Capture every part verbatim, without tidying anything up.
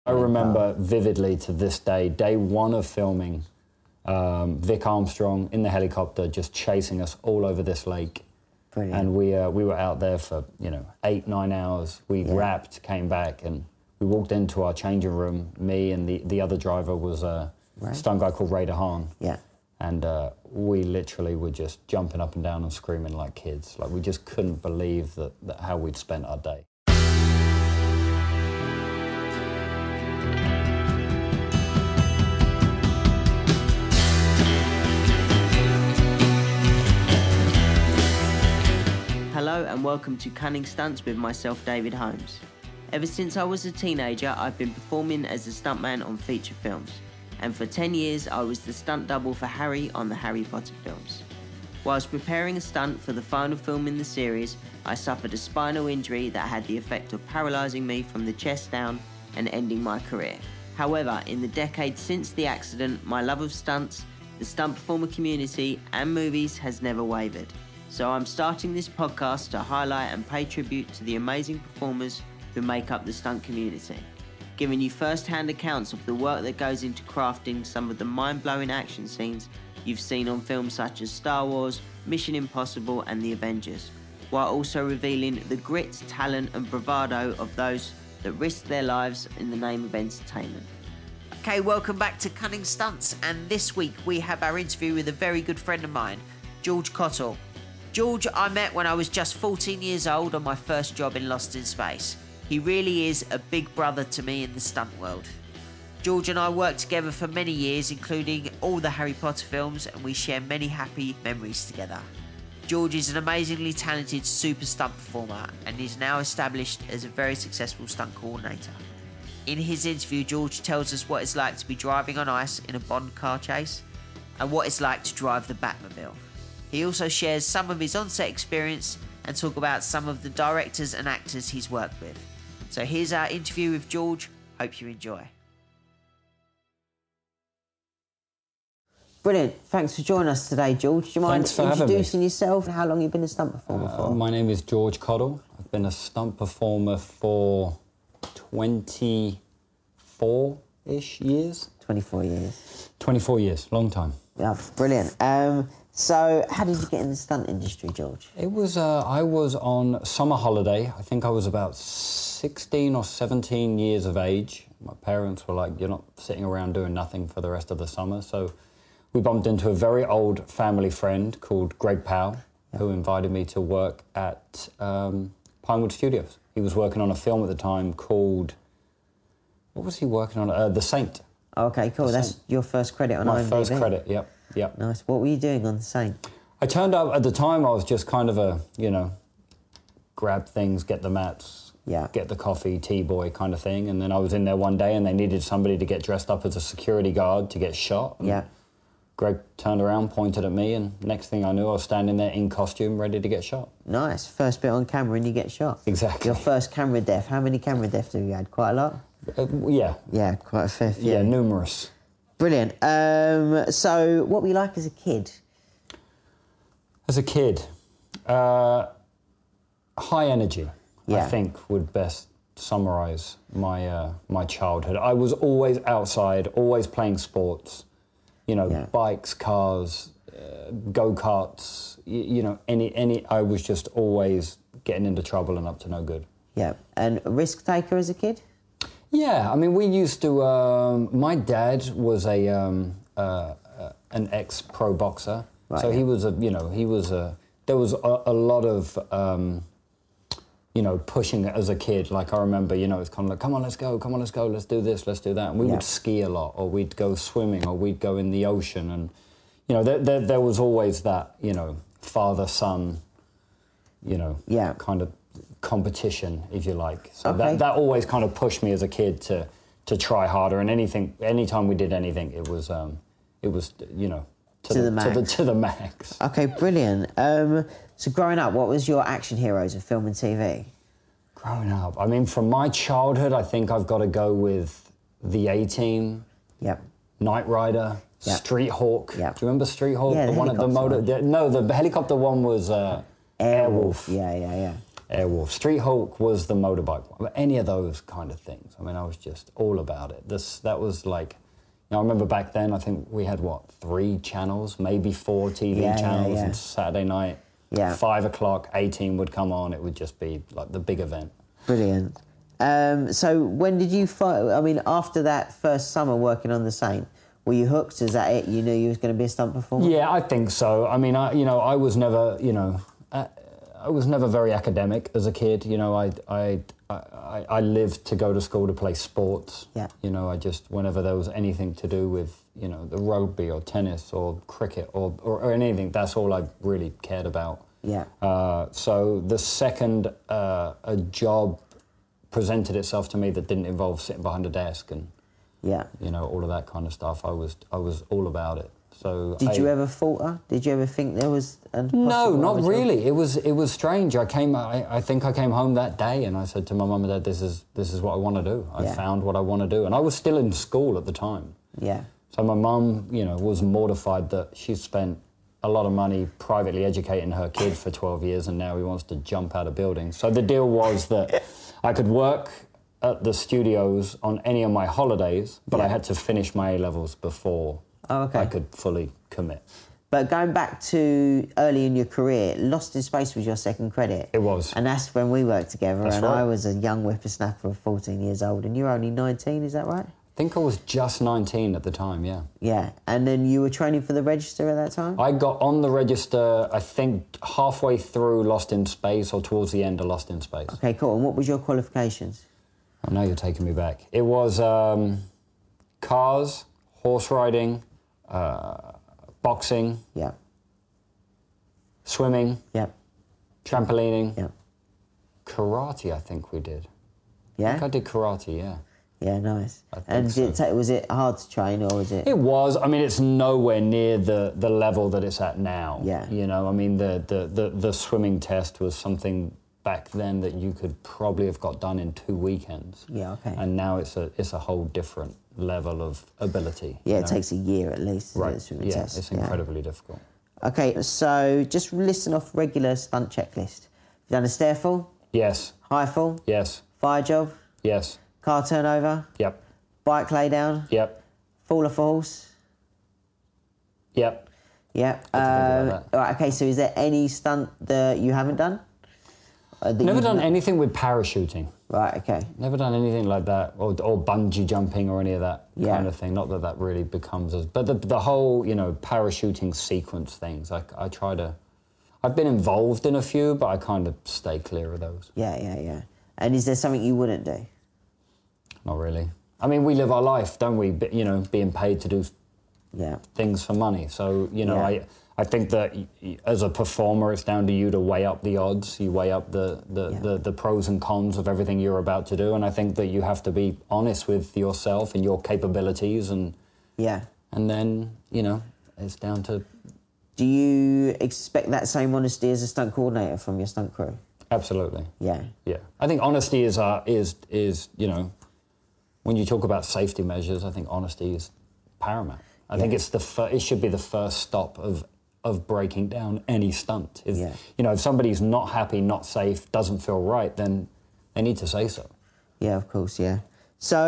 I remember vividly to this day, day one of filming, um, Vic Armstrong in the helicopter just chasing us all over this lake. Brilliant. And we uh, we were out there for, you know, eight, nine hours. We Yeah. wrapped, came back, and we walked into our changing room. Me and the, the other driver was a Right. stunt guy called Ray DeHaan. Yeah. And uh, we literally were just jumping up and down and screaming like kids. Like, we just couldn't believe that, that how we'd spent our day. Hello and welcome to Cunning Stunts with myself, David Holmes. Ever since I was a teenager, I've been performing as a stuntman on feature films, and for ten years I was the stunt double for Harry on the Harry Potter films. Whilst preparing a stunt for the final film in the series, I suffered a spinal injury that had the effect of paralysing me from the chest down and ending my career. However, in the decades since the accident, my love of stunts, the stunt performer community and movies has never wavered. So I'm starting this podcast to highlight and pay tribute to the amazing performers who make up the stunt community, giving you first-hand accounts of the work that goes into crafting some of the mind-blowing action scenes you've seen on films such as Star Wars, Mission Impossible and The Avengers, while also revealing the grit, talent and bravado of those that risk their lives in the name of entertainment. Okay, welcome back to Cunning Stunts, and this week we have our interview with a very good friend of mine, George Cottle. George I met when I was just fourteen years old on my first job in Lost in Space. He really is a big brother to me in the stunt world. George and I worked together for many years, including all the Harry Potter films, and we share many happy memories together. George is an amazingly talented super stunt performer and is now established as a very successful stunt coordinator. In his interview, George tells us what it's like to be driving on ice in a Bond car chase and what it's like to drive the Batmobile. He also shares some of his on-set experience and talk about some of the directors and actors he's worked with. So here's our interview with George. Hope you enjoy. Brilliant. Thanks for joining us today, George. Do you mind Thanks for having me. introducing yourself and how long you've been a stunt performer Uh, for? my name is George Cottle. I've been a stunt performer for twenty-four-ish years. twenty-four years. twenty-four years, long time. Yeah, brilliant. Um, so how did you get in the stunt industry, George? It was, uh, I was on summer holiday. I think I was about sixteen or seventeen years of age. My parents were like, you're not sitting around doing nothing for the rest of the summer. So we bumped into a very old family friend called Greg Powell, yeah. who invited me to work at um, Pinewood Studios. He was working on a film at the time called, what was he working on? Uh, The Saint. Okay, cool. The That's Saint. your first credit on My I M D B. first credit, yep, yep. Nice. What were you doing on The Saint? I turned up, at the time I was just kind of a, you know, grab things, get the mats, yeah. get the coffee, tea boy kind of thing. And then I was in there one day and they needed somebody to get dressed up as a security guard to get shot. And yeah. Greg turned around, pointed at me, and next thing I knew, I was standing there in costume, ready to get shot. Nice. First bit on camera and you get shot. Exactly. Your first camera death. How many camera deaths have you had? Quite a lot? Uh, yeah. Yeah, quite a fair few. Yeah, numerous. Brilliant. Um, so what were you like as a kid? As a kid, uh, high energy, yeah. I think, would best summarise my uh, my childhood. I was always outside, always playing sports. You know, yeah. bikes, cars, uh, go-karts, you, you know, any, any, I was just always getting into trouble and up to no good. Yeah, and a risk taker as a kid? Yeah, I mean, we used to, um, my dad was a, um, uh, uh, an ex-pro boxer. Right, so yeah. he was a, you know, he was a, there was a, a lot of, um, you know, pushing it as a kid. Like I remember, you know, it's kind of like, come on, let's go, come on, let's go, let's do this, let's do that. And we yeah. would ski a lot, or we'd go swimming, or we'd go in the ocean. And, you know, there, there, there was always that, you know, father-son, you know, yeah. kind of competition, if you like. So okay. that, that always kind of pushed me as a kid to, to try harder. And anything, anytime we did anything, it was, um, it was, you know, to, to the, the max. To the, to the max. Okay, brilliant. Um, so growing up, what was your action heroes of film and T V? Growing up, I mean, from my childhood, I think I've got to go with The A-Team, yep. Knight Rider, yep. Street Hawk. Yep. Do you remember Street Hawk? Yeah, the, the one at the motor. one. The, no, the helicopter one was uh, Airwolf. Yeah, yeah, yeah. Airwolf. Street Hawk was the motorbike one. But any of those kind of things. I mean, I was just all about it. This That was like, you know, I remember back then, I think we had, what, three channels, maybe four T V yeah, channels, yeah, yeah. and Saturday night, yeah. five o'clock, A-Team would come on. It would just be like the big event. Brilliant. Um, so when did you find, I mean, after that first summer working on the Saint, were you hooked? Is that it? You knew you was going to be a stunt performer? Yeah, I think so. I mean, I, you know, I was never, you know, uh, I was never very academic as a kid. You know, I, I, I, I lived to go to school to play sports. Yeah. You know, I just, whenever there was anything to do with, you know, the rugby or tennis or cricket or, or, or anything, that's all I really cared about. Yeah. Uh, so the second uh, a job presented itself to me that didn't involve sitting behind a desk and, yeah, you know, all of that kind of stuff, I was, I was all about it. So did I, you ever falter? Did you ever think there was a No, not job? really. It was it was strange. I came. I, I think I came home that day and I said to my mum and dad, "This is this is what I want to do. I Yeah. found what I want to do." And I was still in school at the time. Yeah. So my mum, you know, was mortified that she spent a lot of money privately educating her kid for twelve years, and now he wants to jump out of buildings. So the deal was that I could work at the studios on any of my holidays, but Yeah. I had to finish my A-levels before Oh, okay. I could fully commit. But going back to early in your career, Lost in Space was your second credit. It was. And that's when we worked together. That's and right. I was a young whippersnapper of fourteen years old, and you were only nineteen, is that right? I think I was just nineteen at the time, yeah. Yeah. And then you were training for the register at that time? I got on the register, I think, halfway through Lost in Space or towards the end of Lost in Space. Okay, cool. And what was your qualifications? I know you're taking me back. It was um, cars, horse riding, uh, boxing, Yeah. swimming, Yeah. trampolining, Yeah. karate, I think we did. I Yeah? think I did karate, yeah. Yeah, nice. I think And did it so. ta- was it hard to train, or was it... It was. I mean, it's nowhere near the, the level that it's at now. Yeah. You know, I mean, the, the, the, the swimming test was something back then that you could probably have got done in two weekends. Yeah, okay. And now it's a it's a whole different level of ability. Yeah, you it know? takes a year at least. isn't it, Right. the swimming Yeah, test? it's Yeah. incredibly difficult. Okay, so just listing off regular stunt checklist. You've done a stair fall, Yes. high fall, Yes. fire job, Yes. car turnover, Yep. bike lay down, Yep. fall off a horse. Yep. Yeah. What do you think about Uh, right, okay, so is there any stunt that you haven't done? Uh, that Never you've done not- anything with parachuting. Right, okay. Never done anything like that, or, or bungee jumping or any of that Yeah. kind of thing. Not that that really becomes as... But the, the whole, you know, parachuting sequence things, I, I try to... I've been involved in a few, but I kind of stay clear of those. Yeah, yeah, yeah. And is there something you wouldn't do? Not really. I mean, we live our life, don't we? B- You know, being paid to do Yeah. things for money. So, you know, Yeah. I I think that y- y- as a performer, it's down to you to weigh up the odds. You weigh up the, the, Yeah. the, the pros and cons of everything you're about to do. And I think that you have to be honest with yourself and your capabilities. And, Yeah. and then, you know, it's down to... Do you expect that same honesty as a stunt coordinator from your stunt crew? Absolutely. Yeah. Yeah. I think honesty is, uh, is, is you know, when you talk about safety measures, I think honesty is paramount. I think it's the fir- it should be the first stop of of breaking down any stunt. If, Yeah. you know, if somebody's not happy, not safe, doesn't feel right, then they need to say so. Yeah, of course, yeah. So,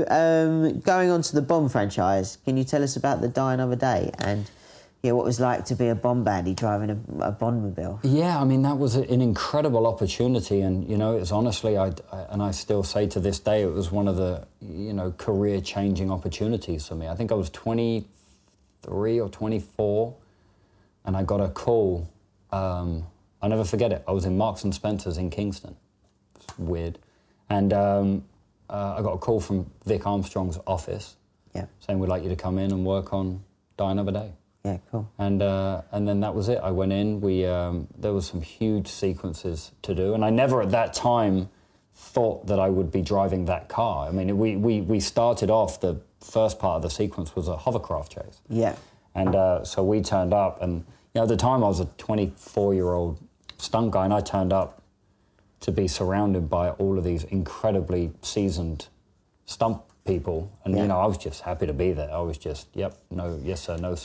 um, going on to the Bond franchise, can you tell us about The Die Another Day and yeah, what it was like to be a Bond baddie driving a, a Bondmobile? Yeah, I mean, that was an incredible opportunity. And, you know, it's honestly, I, I, and I still say to this day, it was one of the, you know, career-changing opportunities for me. I think I was twenty-three or twenty-four, and I got a call. Um, I'll never forget it. I was in Marks and Spencer's in Kingston. It's weird. And um, uh, I got a call from Vic Armstrong's office Yeah. saying, we'd like you to come in and work on Die Another Day. Yeah, cool. And uh, and then that was it. I went in. We um, there was some huge sequences to do, and I never at that time thought that I would be driving that car. I mean, we we we started off, the first part of the sequence was a hovercraft chase. Yeah. And uh, so we turned up, and you know, at the time I was a twenty-four-year-old stunt guy, and I turned up to be surrounded by all of these incredibly seasoned stunt people, and Yeah. you know, I was just happy to be there. I was just, yep, no, yes sir, no sir.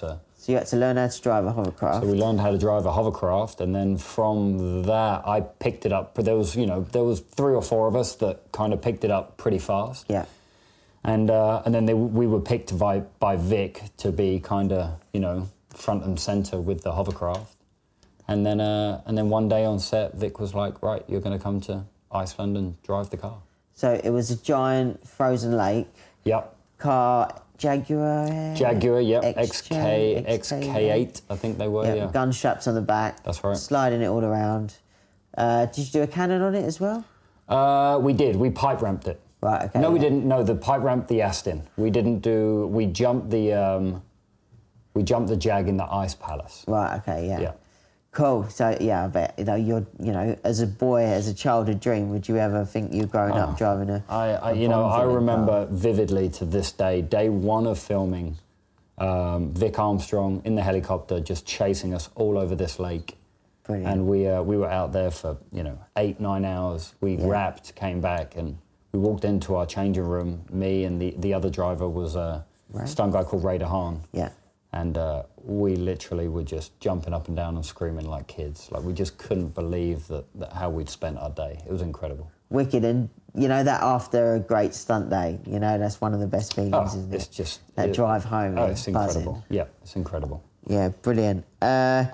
So you had to learn how to drive a hovercraft. So we learned how to drive a hovercraft, and then from that, I picked it up. But there was, you know, there was three or four of us that kind of picked it up pretty fast. Yeah. And uh, and then they, we were picked by by Vic to be kind of, you know, front and center with the hovercraft. And then uh, and then one day on set, Vic was like, right, you're going to come to Iceland and drive the car. So it was a giant frozen lake. Yep. Car. Jaguar? Jaguar, yep. X K, K, X K eight, I think they were, yeah. yeah. Gun straps on the back. That's right. Sliding it all around. Uh, did you do a cannon on it as well? Uh, we did. We pipe ramped it. Right, okay. No, yeah. we didn't. No, the pipe ramped the Aston. We didn't do... We jumped the... Um, we jumped the Jag in the Ice Palace. Right, okay, yeah. Yeah. Cool. So, yeah, I bet, you know, you're, you know, as a boy, as a childhood dream, would you ever think you growing oh, up driving a... I, I a you know, I remember car? vividly to this day, day one of filming, um, Vic Armstrong in the helicopter just chasing us all over this lake. Brilliant. And we uh, we were out there for, you know, eight, nine hours. We yeah. wrapped, came back, and we walked into our changing room. Me and the, the other driver was a right. stunt guy called Ray DeHaan. Yeah. And uh, we literally were just jumping up and down and screaming like kids. Like, we just couldn't believe that, that how we'd spent our day. It was incredible. Wicked. And, you know, that after a great stunt day, you know, that's one of the best feelings, oh, isn't it? It's just... That it, drive home. Oh, it's incredible. Buzzing. Yeah, it's incredible. Yeah, brilliant. Uh,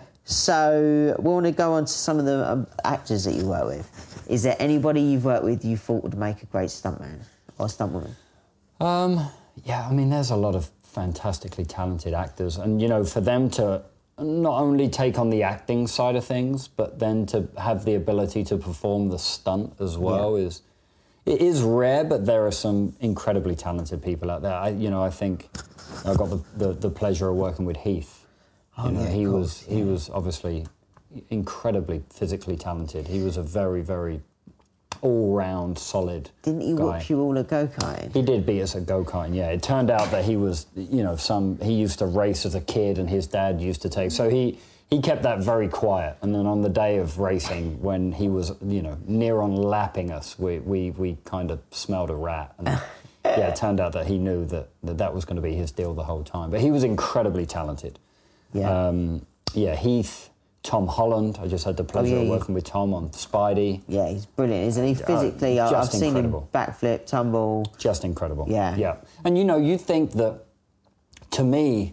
so we want to go on to some of the um, actors that you work with. Is there anybody you've worked with you thought would make a great stuntman or stuntwoman? Um, yeah, I mean, there's a lot of fantastically talented actors, and you know, for them to not only take on the acting side of things, but then to have the ability to perform the stunt as well yeah. is it is rare. But there are some incredibly talented people out there. I, you know, I think I got the, the, the pleasure of working with Heath. Oh, you know, yeah, he course, was yeah. he was obviously incredibly physically talented. He was a very very all-round solid Didn't he guy. watch you all at go-karting? He did beat us at go-karting, yeah. It turned out that he was, you know, some... He used to race as a kid and his dad used to take... So he, he kept that very quiet. And then on the day of racing, when he was, you know, near on lapping us, we, we, we kind of smelled a rat. And, yeah, it turned out that he knew that, that that was going to be his deal the whole time. But he was incredibly talented. Yeah. Um, yeah, Heath... Tom Holland, I just had the pleasure oh, yeah, of working with Tom on Spidey. Yeah, he's brilliant, isn't he? Physically, uh, I've seen incredible. him backflip, tumble. Just incredible. Yeah. Yeah. And, you know, you think that, to me,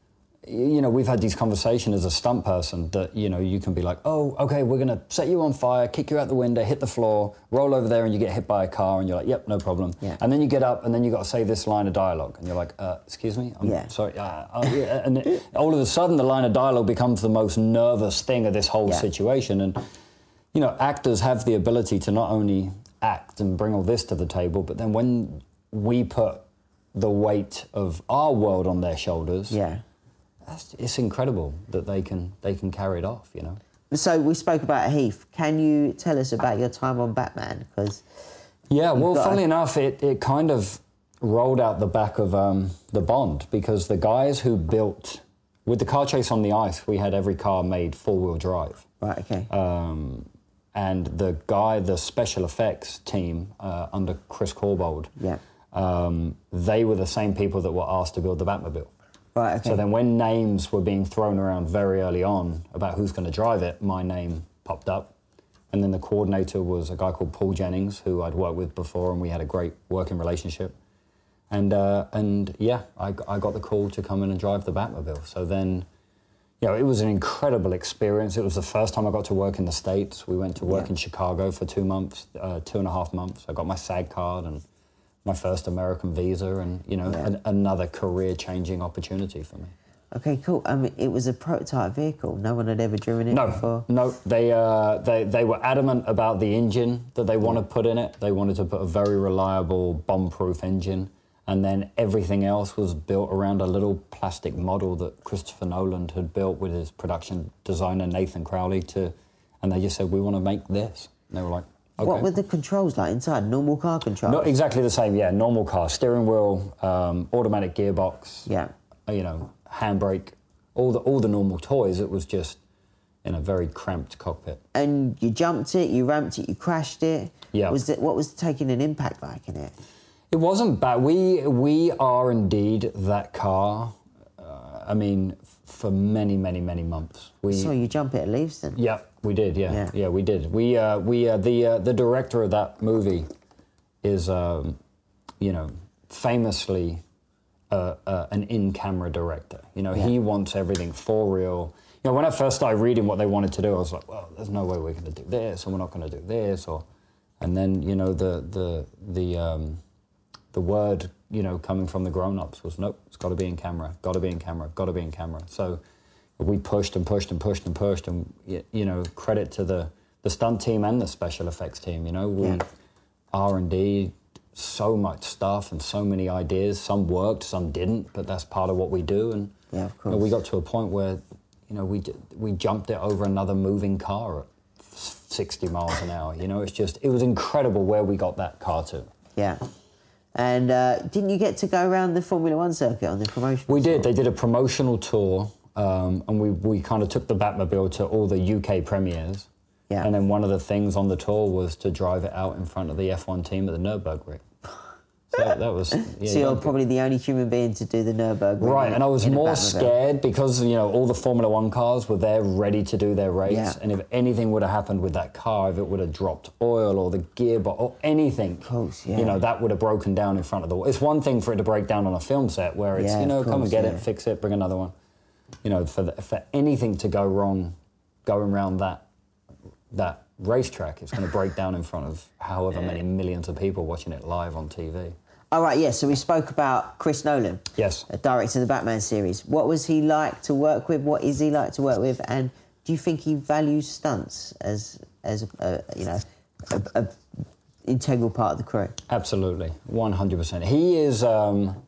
you know, we've had these conversations as a stunt person that, you know, you can be like, oh, OK, we're going to set you on fire, kick you out the window, hit the floor, roll over there and you get hit by a car and you're like, yep, no problem. Yeah. And then you get up and then you got to say this line of dialogue and you're like, uh, excuse me? I'm yeah. sorry. Uh, uh, yeah. And it, all of a sudden the line of dialogue becomes the most nervous thing of this whole yeah. situation. And, you know, actors have the ability to not only act and bring all this to the table, but then when we put the weight of our world on their shoulders... Yeah. That's, it's incredible that they can they can carry it off, you know. So we spoke about Heath. Can you tell us about your time on Batman? Because yeah, well, funnily a... enough, it, it kind of rolled out the back of um, the Bond because the guys who built with the car chase on the ice, we had every car made four-wheel drive. Right. Okay. Um, and the guy, the special effects team uh, under Chris Corbold, yeah, um, they were the same people that were asked to build the Batmobile. Right, okay. So then when names were being thrown around very early on about who's going to drive it, my name popped up. And then the coordinator was a guy called Paul Jennings, who I'd worked with before, and we had a great working relationship. And, uh, and yeah, I, I got the call to come in and drive the Batmobile. So then, you know, it was an incredible experience. It was the first time I got to work in the States. We went to work yeah. in Chicago for two months, uh, two and a half months. I got my SAG card and my first American visa and, you know, yeah. an, another career-changing opportunity for me. Okay, cool. I mean, it was a prototype vehicle. No one had ever driven it no, before? No, they, uh, they, they were adamant about the engine that they want to put in it. They wanted to put a very reliable, bomb-proof engine. And then everything else was built around a little plastic model that Christopher Nolan had built with his production designer, Nathan Crowley, to, and they just said, we want to make this. And they were like, okay. What were the controls like inside? Normal car controls? Not exactly the same, yeah. Normal car, steering wheel, um, automatic gearbox, yeah, you know, handbrake, all the all the normal toys. It was just in a very cramped cockpit. And you jumped it, you ramped it, you crashed it. Yeah. Was it? What was taking an impact like in it? It wasn't bad. We we are indeed that car. Uh, I mean, for many, many, many months. We, so you jump it at Leavesden? Yeah, we did. Yeah, yeah, yeah we did. We uh, we uh, the uh, the director of that movie is, um, you know, famously uh, uh, an in-camera director. You know, yeah. he wants everything for real. You know, when I first started reading what they wanted to do, I was like, well, there's no way we're going to do this, and we're not going to do this, or, and then you know the the the um, the word you know coming from the grown-ups was nope, it's got to be in camera, got to be in camera, got to be in camera. So we pushed and pushed and pushed and pushed, and you know, credit to the the stunt team and the special effects team. You know, we yeah. R and D, so much stuff and so many ideas. Some worked, some didn't, but that's part of what we do. And yeah, of course. You know, we got to a point where, you know, we we jumped it over another moving car at sixty miles an hour. You know, it's just, it was incredible where we got that car to. Yeah. And uh, didn't you get to go around the Formula One circuit on the promotion? We did. They did a promotional tour, um, and we, we kind of took the Batmobile to all the U K premieres. Yeah. And then one of the things on the tour was to drive it out in front of the F one team at the Nürburgring. So that, that was... Yeah, so you're probably the only human being to do the Nürburgring. Right, and I was more scared because, you know, all the Formula One cars were there ready to do their race. Yeah. And if anything would have happened with that car, if it would have dropped oil or the gearbox or anything, of course, yeah. you know, that would have broken down in front of the... It's one thing for it to break down on a film set where it's, yeah, you know, course, come and get yeah. it, fix it, bring another one. You know, for, the, for anything to go wrong going around that that racetrack, it's going to break down in front of however many millions of people watching it live on T V. All right, yes, so we spoke about Chris Nolan. Yes. Director of the Batman series. What was he like to work with? What is he like to work with? And do you think he values stunts as, as a, you know, a, a integral part of the crew? Absolutely, one hundred percent. He is, um,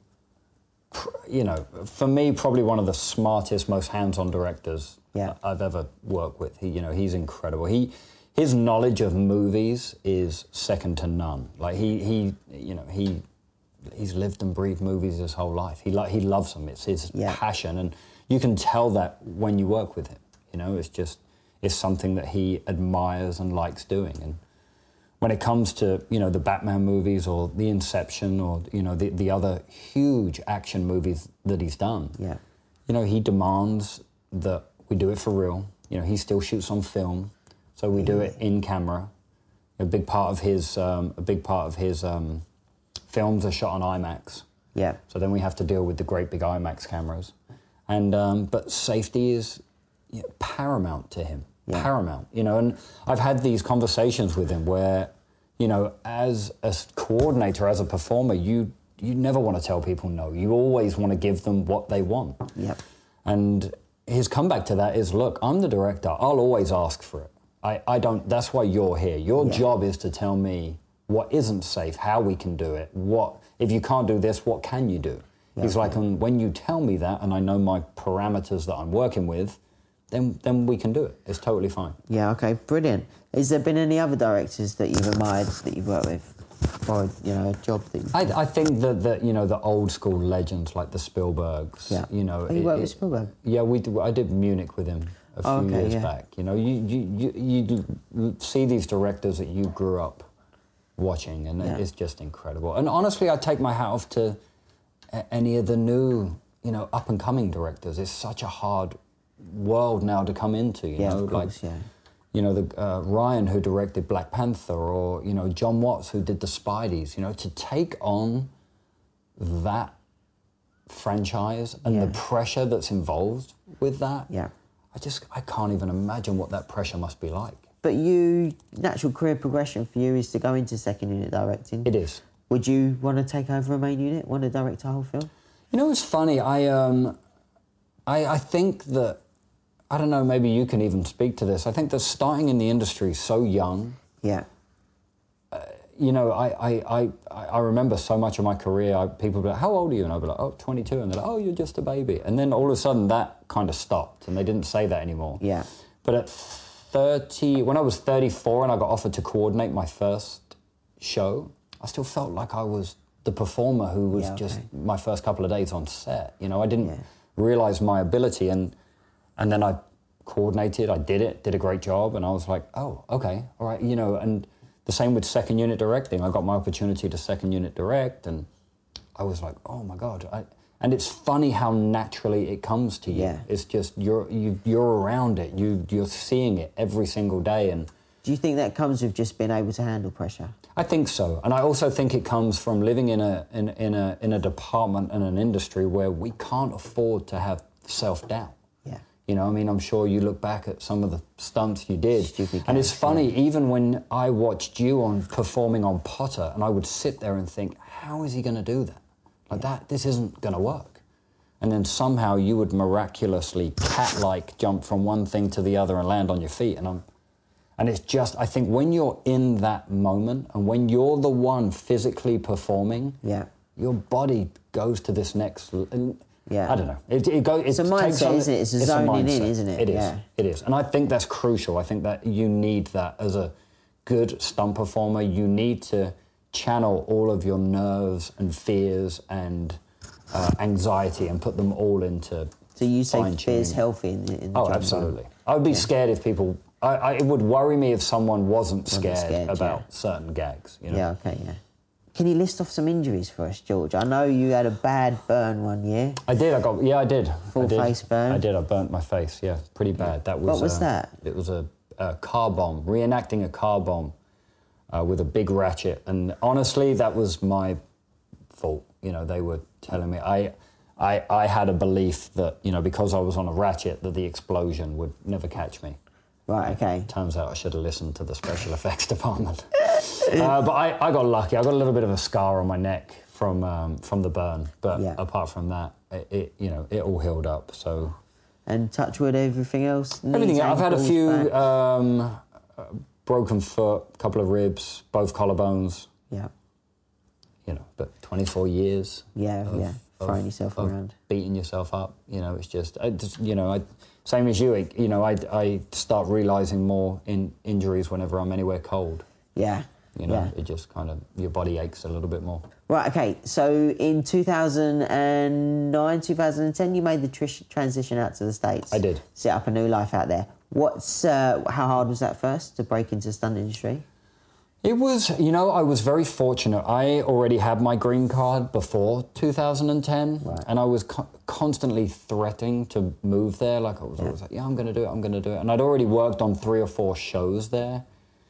pr- you know, for me, probably one of the smartest, most hands-on directors yeah. I've ever worked with. He, you know, he's incredible. He... His knowledge of movies is second to none. Like he, he, you know, he, he's lived and breathed movies his whole life. He like he loves them. It's his yeah. passion, and you can tell that when you work with him. You know, it's just it's something that he admires and likes doing. And when it comes to you know the Batman movies or the Inception or you know the the other huge action movies that he's done, yeah, you know, he demands that we do it for real. You know, he still shoots on film. So we do it in camera. A big part of his, um, a big part of his um, films are shot on IMAX. Yeah. So then we have to deal with the great big IMAX cameras, and um, but safety is you know, paramount to him. Yeah. Paramount, you know. And I've had these conversations with him where, you know, as a coordinator, as a performer, you you never want to tell people no. You always want to give them what they want. Yeah. And his comeback to that is, look, I'm the director. I'll always ask for it. I, I don't, that's why you're here. Your yeah. job is to tell me what isn't safe, how we can do it, what, if you can't do this, what can you do? Yeah, He's like, and when you tell me that and I know my parameters that I'm working with, then then we can do it. It's totally fine. Yeah, okay, brilliant. Has there been any other directors that you've admired that you've worked with? Or, you know, a job that you... I, I think that, the, you know, the old school legends like the Spielbergs, yeah. you know... Oh, you it, worked it, with Spielberg? Yeah, we did, I did Munich with him. A few oh, okay, years yeah. back, you know, you, you you you see these directors that you grew up watching, and yeah. it's just incredible. And honestly, I take my hat off to any of the new, you know, up and coming directors. It's such a hard world now to come into, you yeah, know, of course, like yeah. you know the uh, Ryan who directed Black Panther, or you know John Watts who did the Spideys. You know, to take on that franchise and yeah. the pressure that's involved with that. Yeah. I just, I can't even imagine what that pressure must be like. But you, natural career progression for you is to go into second unit directing. It is. Would you want to take over a main unit, want to direct a whole film? You know, it's funny, I, um, I, I think that, I don't know, maybe you can even speak to this. I think that starting in the industry so young. Yeah. Uh, you know, I, I, I, I remember so much of my career, I, people would be like, how old are you? And I'd be like, oh, twenty-two. And they're like, oh, you're just a baby. And then all of a sudden that kind of stopped and they didn't say that anymore. Yeah. But at thirty, when I was thirty-four and I got offered to coordinate my first show, I still felt like I was the performer who was yeah, okay. just my first couple of days on set. You know, I didn't yeah. realize my ability. And, and then I coordinated, I did it, did a great job. And I was like, oh, okay, all right, you know, and the same with second unit directing. I got my opportunity to second unit direct, and I was like, oh my God. I, And it's funny how naturally it comes to you. Yeah. It's just you're you, you're around it. You you're seeing it every single day. And do you think that comes with just being able to handle pressure? I think so, and I also think it comes from living in a in in a in a department and an industry where we can't afford to have self doubt. Yeah. You know, I mean, I'm sure you look back at some of the stunts you did, Stupid and it's gags, funny. yeah. Even when I watched you on performing on Potter, and I would sit there and think, how is he going to do that? Like Yeah. that, this isn't going to work. And then somehow you would miraculously cat-like jump from one thing to the other and land on your feet. And I'm, and it's just, I think when you're in that moment and when you're the one physically performing, Yeah. your body goes to this next. And Yeah. I don't know. It, it goes. It's a mindset, isn't it? It's a zoning in, isn't it? It is. Yeah. It is. And I think that's crucial. I think that you need that as a good stunt performer. You need to channel all of your nerves and fears and uh, anxiety and put them all into So you say fine-tuning. fear's healthy in the, in the Oh, job, absolutely. I would be Yeah. scared if people... I, I, it would worry me if someone wasn't Wasn't scared, scared, about yeah. certain gags. You know? Yeah, okay, yeah. Can you list off some injuries for us, George? I know you had a bad burn one year. I did. I got. Yeah, I did. Full I did. face burn? I did. I burnt my face. Yeah, pretty bad. That was. What was uh, that? It was a, a car bomb, reenacting a car bomb uh, with a big ratchet. And honestly, that was my fault. You know, they were telling me I, I, I had a belief that you know because I was on a ratchet that the explosion would never catch me. Right, okay. Turns out I should have listened to the special effects department. uh, but I, I got lucky. I got a little bit of a scar on my neck from um, from the burn. But Yeah. apart from that, it, it you know it all healed up. So And touch wood, everything else? Knees, everything. I've had a ankles, few back? um, uh, broken foot, couple of ribs, both collarbones. Yeah, You know, but twenty-four years. yeah, of- yeah. Throwing yourself of around. beating yourself up. You know, it's just, I just you know, I, same as you. it- You know, I I start realizing more in injuries whenever I'm anywhere cold. Yeah, You know, yeah. it just kind of, your body aches a little bit more. Right, okay. So in two thousand nine, two thousand ten, you made the tr- transition out to the States. I did. Set up a new life out there. What's uh, how hard was that first to break into the stunt industry? It was, you know, I was very fortunate. I already had my green card before two thousand ten, Right. and I was co- constantly threatening to move there. Like I was always like, yeah, I'm going to do it, I'm going to do it. And I'd already worked on three or four shows there.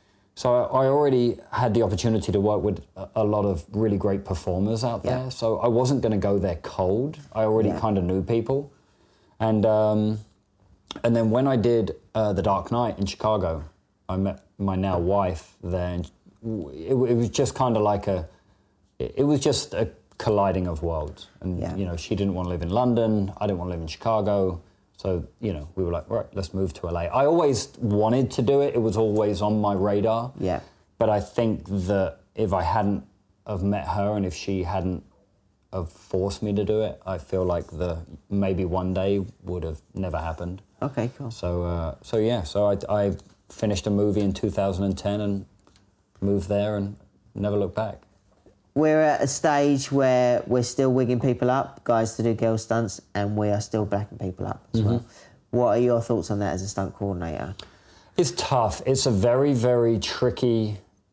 So I, I already had the opportunity to work with a, a lot of really great performers out Yeah. there. So I wasn't going to go there cold. I already Yeah. kind of knew people. And, um, and then when I did uh, The Dark Knight in Chicago, I met my now wife there, and it, it was just kind of like a, it, it was just a colliding of worlds. And, Yeah. you know, she didn't want to live in London, I didn't want to live in Chicago. So, you know, we were like, right, let's move to L A. I always wanted to do it. It was always on my radar. Yeah. But I think that if I hadn't have met her and if she hadn't have forced me to do it, I feel like the maybe one day would have never happened. Okay, cool. So, uh, so yeah, so I, I finished a movie in two thousand ten and moved there and never looked back. We're at a stage where we're still wigging people up, guys to do girl stunts, and we are still blacking people up as Mm-hmm. well. What are your thoughts on that as a stunt coordinator? It's tough. It's a very, very tricky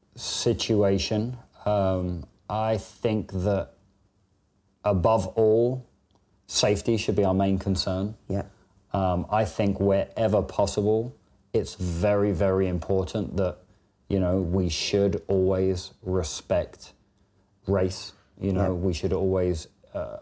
situation. Um, I think that above all, safety should be our main concern. Yeah. Um, I think wherever possible, it's very, very important that, you know, we should always respect race. You know, Yeah. we should always uh,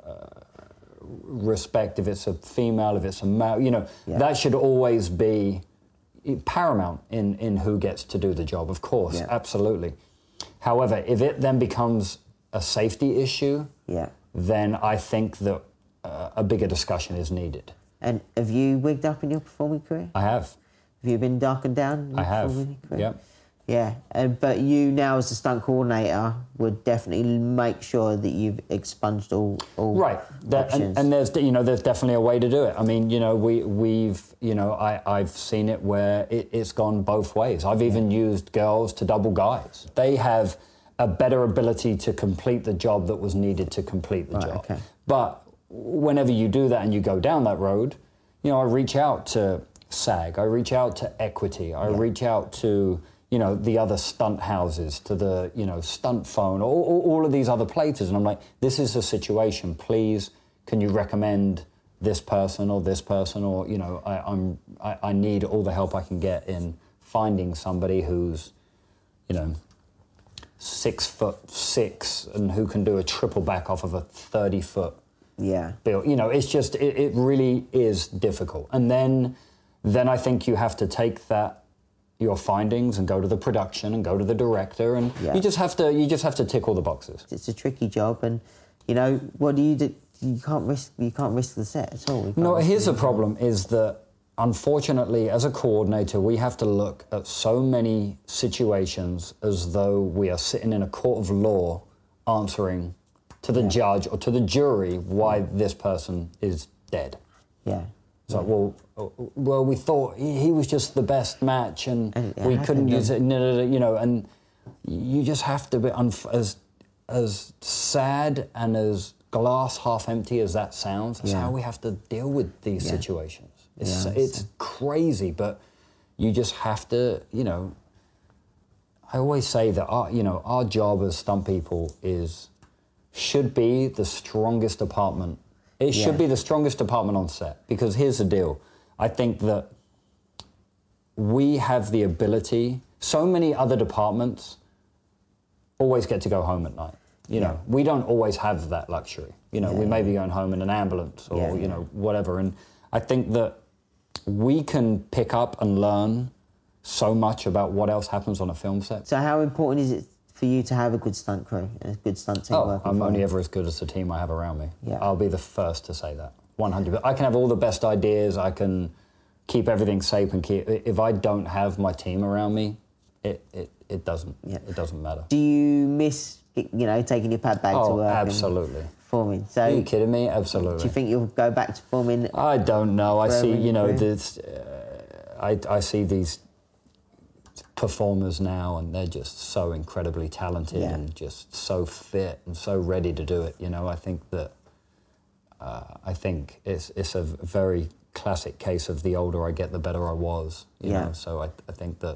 respect if it's a female, if it's a male. You know, Yeah. that should always be paramount in, in who gets to do the job, of course, Yeah. absolutely. However, if it then becomes a safety issue, Yeah. then I think that uh, a bigger discussion is needed. And have you wigged up in your performing career? I have. Have you been darkened down in your I have. performing career? Yep. Yeah, and, but you now as a stunt coordinator would definitely make sure that you've expunged all, all Right, that, options. and, and there's you know there's definitely a way to do it. I mean, you know, we we've you know I I've seen it where it, it's gone both ways. I've even used girls to double guys. They have a better ability to complete the job that was needed to complete the Right, job. okay. But whenever you do that and you go down that road, you know, I reach out to SAG, I reach out to Equity, I Yeah. reach out to you know, the other stunt houses, to the, you know, stunt phone, all, all, all of these other places. And I'm like, this is a situation. Please, can you recommend this person or this person, or, you know, I, I'm, I, I need all the help I can get in finding somebody who's, you know, six foot six and who can do a triple back off of a thirty foot yeah. build. You know, it's just, it, it really is difficult. And then, then I think you have to take that, your findings, and go to the production and go to the director, and yeah. you just have to, you just have to tick all the boxes. It's a tricky job, and, you know, what do you do? You can't risk. You can't risk the set at all. No, here's the problem: is that unfortunately, as a coordinator, we have to look at so many situations as though we are sitting in a court of law, answering to the yeah. judge or to the jury why yeah. this person is dead. Yeah. It's like, well, well, we thought he, he was just the best match, and, and we couldn't use it. You know, and you just have to be unf- as as sad and as glass half empty as that sounds. That's yeah. how we have to deal with these yeah. situations. It's, yeah, it's crazy, but you just have to, you know, I always say that our, you know, our job as stunt people is, should be the strongest department. It yeah. should be the strongest department on set, because here's the deal. I think that we have the ability, so many other departments always get to go home at night. You know, yeah. we don't always have that luxury. You know, yeah. we may be going home in an ambulance or, yeah, you know, whatever. And I think that we can pick up and learn so much about what else happens on a film set. So how important is it for you to have a good stunt crew and a good stunt team? Oh, I'm only ever as good as the team I have around me. Yeah. I'll be the first to say that, one hundred percent. I can have all the best ideas, I can keep everything safe and keep... If I don't have my team around me, it, it, it doesn't yeah. it doesn't matter. Do you miss... you know, taking your pad bag oh, to work absolutely. and performing? So, are you kidding me? Absolutely. Do you think you'll go back to performing? I don't know. I see, you know, this, uh, I, I see these performers now, and they're just so incredibly talented yeah. and just so fit and so ready to do it. You know, I think that, uh, I think it's it's a very classic case of the older I get, the better I was. You yeah. know, so I, I think that,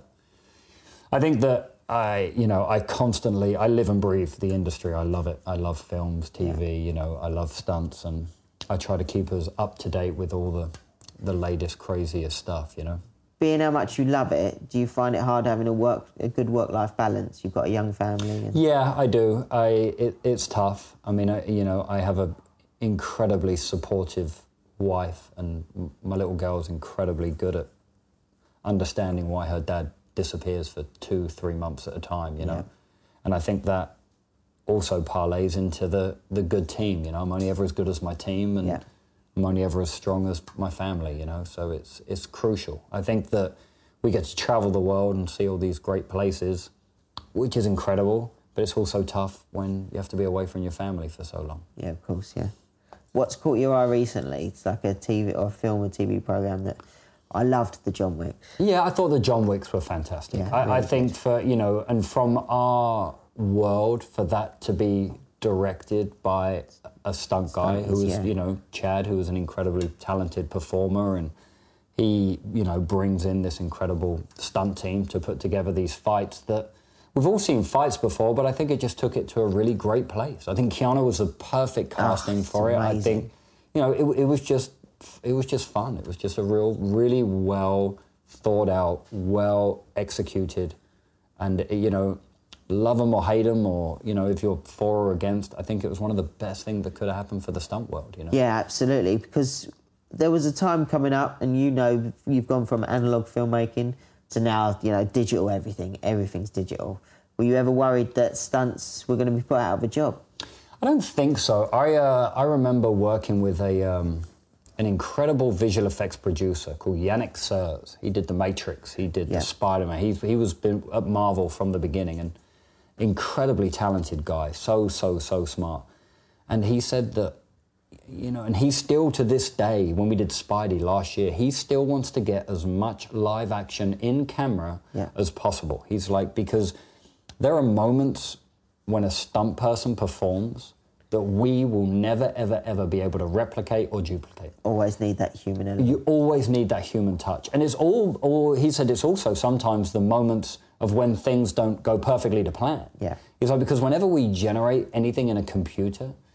I think that, I, you know, I constantly, I live and breathe the industry. I love it. I love films, T V, yeah. you know, I love stunts, and I try to keep us up to date with all the, the latest, craziest stuff, you know. Being how much you love it, do you find it hard having a work, a good work-life balance? You've got a young family. And... Yeah, I do. I, it, it's tough. I mean, I, you know, I have an incredibly supportive wife, and my little girl's incredibly good at understanding why her dad disappears for two, three months at a time, you know. Yeah. And I think that also parlays into the, the good team, you know. I'm only ever as good as my team, and yeah. I'm only ever as strong as my family, you know. So it's it's crucial. I think that we get to travel the world and see all these great places, which is incredible, but it's also tough when you have to be away from your family for so long. Yeah, of course, yeah. What's caught your eye recently? It's like a T V or a film or T V programme that... I loved the John Wicks. Yeah, I thought the John Wicks were fantastic. Yeah, I, really I think good. for, you know, and from our world, for that to be directed by a stunt guy who was, yeah. you know, Chad, who was an incredibly talented performer, and he, you know, brings in this incredible stunt team to put together these fights that we've all seen fights before, but I think it just took it to a really great place. I think Keanu was the perfect casting oh, for it. Amazing. I think, you know, it, it was just It was just fun. It was just a real, really well thought out, well executed, and, you know, love them or hate them, or, you know, if you're for or against, I think it was one of the best things that could have happened for the stunt world, you know? Yeah, absolutely, because there was a time coming up, and you know, you've gone from analogue filmmaking to now, you know, digital everything. Everything's digital. Were you ever worried that stunts were going to be put out of a job? I don't think so. I, uh, I remember working with a... Um, an incredible visual effects producer called Yannick Sers. He did The Matrix, he did yeah. the Spider-Man. He, he was been at Marvel from the beginning, and incredibly talented guy, so, so, so smart. And he said that, you know, and he still to this day, when we did Spidey last year, he still wants to get as much live action in camera yeah. as possible. He's like, because there are moments when a stunt person performs that we will never, ever, ever be able to replicate or duplicate. Always need that human element. You always need that human touch. And it's all, all, he said it's also sometimes the moments of when things don't go perfectly to plan. Yeah. He's like, because whenever we generate anything in a computer,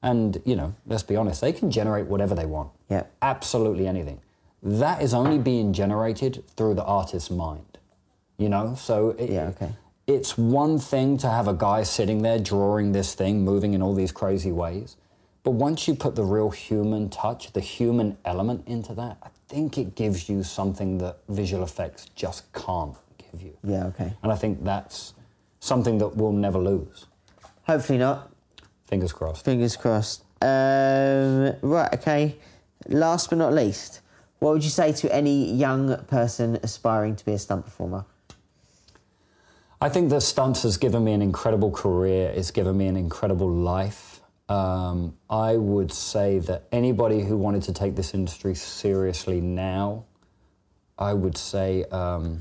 And, you know, let's be honest, they can generate whatever they want. Yeah. Absolutely anything. That is only being generated through the artist's mind, you know? So it, Yeah, okay. it's one thing to have a guy sitting there drawing this thing, moving in all these crazy ways. But once you put the real human touch, the human element into that, I think it gives you something that visual effects just can't give you. Yeah, okay. And I think that's something that we'll never lose. Hopefully not. Fingers crossed. Fingers crossed. Um, right, okay. Last but not least, what would you say to any young person aspiring to be a stunt performer? I think the stunts has given me an incredible career. It's given me an incredible life. Um, I would say that anybody who wanted to take this industry seriously now, I would say um,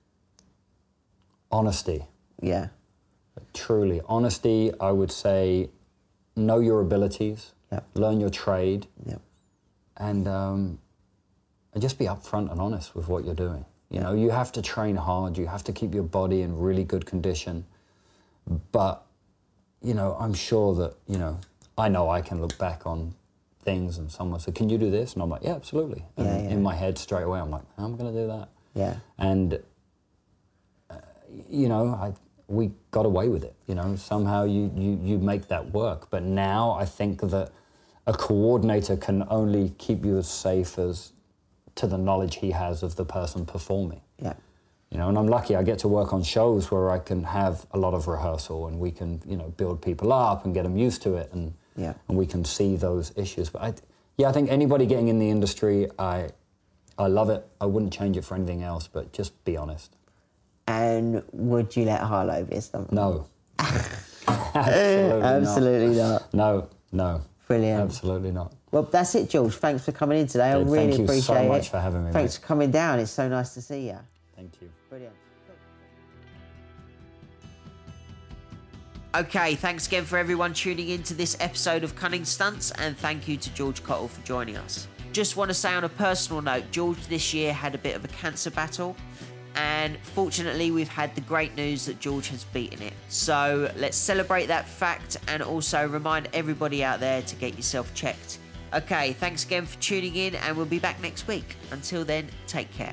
honesty. Yeah. Truly. Honesty, I would say know your abilities, Yep. learn your trade, Yep. and, um, and just be upfront and honest with what you're doing. You know, you have to train hard, you have to keep your body in really good condition, but, you know, I'm sure that, you know, I know I can look back on things and someone said, can you do this? And I'm like, yeah, absolutely. And Yeah, yeah. in my head straight away, I'm like, I'm going to do that. Yeah. And, uh, you know, I we got away with it. You know, somehow you, you, you make that work. But now I think that a coordinator can only keep you as safe as to the knowledge he has of the person performing. Yeah. You know, and I'm lucky I get to work on shows where I can have a lot of rehearsal and we can, you know, build people up and get them used to it and Yeah. and we can see those issues. But I, yeah, I think anybody getting in the industry, I I love it. I wouldn't change it for anything else, but just be honest. And would you let Harlow be a stunt? No. Absolutely, Absolutely not. not. No, no. Brilliant. Absolutely not. Well, that's it, George. Thanks for coming in today. Dude, I really thank you appreciate so it. much for having me, Thanks mate. for coming down. It's so nice to see you. Thank you. Brilliant. Okay, thanks again for everyone tuning in to this episode of Cunning Stunts, and thank you to George Cottle for joining us. Just want to say on a personal note, George this year had a bit of a cancer battle, and fortunately we've had the great news that George has beaten it. So let's celebrate that fact and also remind everybody out there to get yourself checked. Okay, thanks again for tuning in, and we'll be back next week. Until then, take care.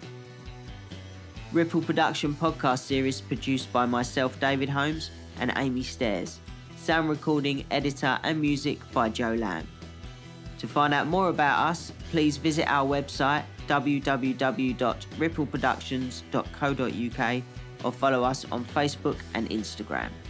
Ripple Production podcast series produced by myself, David Holmes, and Amy Stairs. Sound recording, editor and music by Joe Lamb. To find out more about us, please visit our website w w w dot ripple productions dot co dot u k or follow us on Facebook and Instagram.